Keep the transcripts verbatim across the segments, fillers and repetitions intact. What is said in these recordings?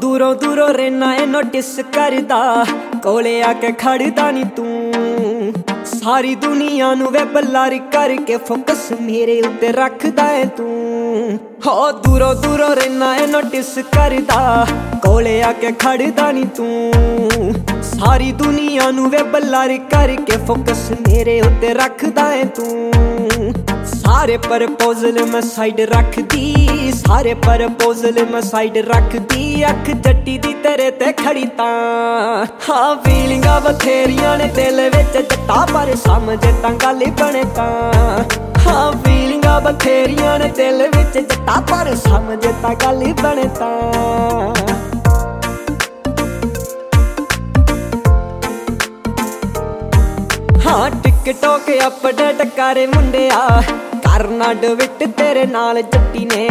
दूरों दूरों रहना है नोटिस करदा, कोले आके खड़दा नी तू। सारी दुनिया नू वे बल्लारी करके फोकस मेरे उत्ते रखदा है तू। हो दूरों दूरों रहना है नोटिस करदा, कोले आके खड़दा नी तू। सारी दुनिया नू वे बल्लारी करके फोकस मेरे उत्ते रखदा है तू। सारे प्रपोजल मैं साइड रख दी, सारे प्रपोजल मैं साइड रख दी। अख जट्टी दी तेरे ते खड़ी तां, हाँ फीलिंगां बथेरियां ने दिल विच जट्टा पर समझे तां गल बने तां। हाँ फीलिंगां बथेरियां ने दिल विच जट्टा पर समझे तां गल बने तां। हाँ टिकटॉक अपडेट करे मुंडिया, करना डविट तेरे नाल जट्टी ने।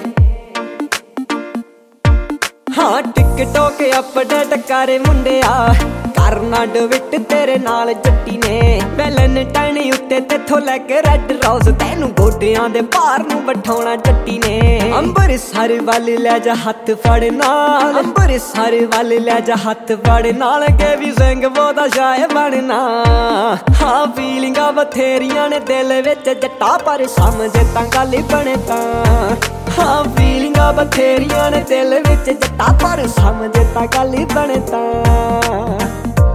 हाँ टिकटॉक अपडेट करे मुंडिया, करना डविट तेरे नाल जट्टी ने। वैलेंटाइन उत्ते तेथों लैके रेड रोज, तैनू गोडियां दे भार नू बिठाउणा जट्टी ने। अंबरसर वल लै जा हत्थ फड़ नाल, अंबरसर वल लै जा हत्थ फड़ नाल, के भी सिंह बोदा शाह बनना। हाँ फीलिंगां बथेरियां ने दिल विच जट्टा पर समझे तां गल बने तां। हाँ फीलिंगां बथेरियां ने दिल विच जट्टा पर समझे तां गल बने तां।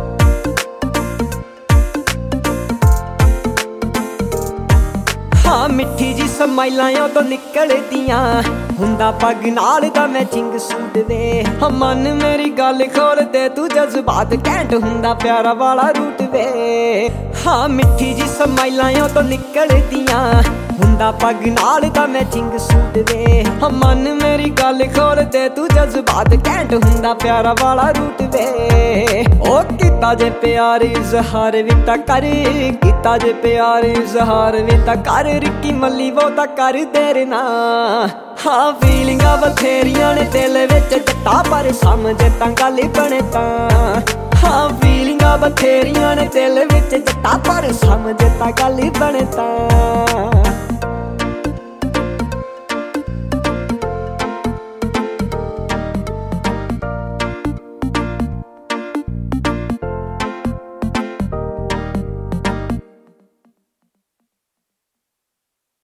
हाँ मिठी जी समाइलां तो निकलदियां, हुंदा पग नाल दा मैचिंग सूट वे। हाँ मन मेरी गल खोल दे तू, जज्बात कैंट हुंदा प्यारा वाला रूट वे। हाँ मिठी जी समाइलां तो निकलदियां, हुंदा पग नाल दा मैचिंग सूट वे। हाँ मन मेरी गल खोल दे तू, जज्बात कैंट हुंदा प्यारा वाला रूट वे। ओ कीता जे प्यार इजहार वी तां कर, कीता जे प्यार इजहार वी तां कर, रिक्की मल्ली वो तां कर देर ना। हाँ फीलिंगां बथेरियां ने दिल विच जट्टा पर समझे तां गल बने तां। हाँ फीलिंगां बथेरियां ने दिल विच जट्टा पर समझे तां गल बने तां।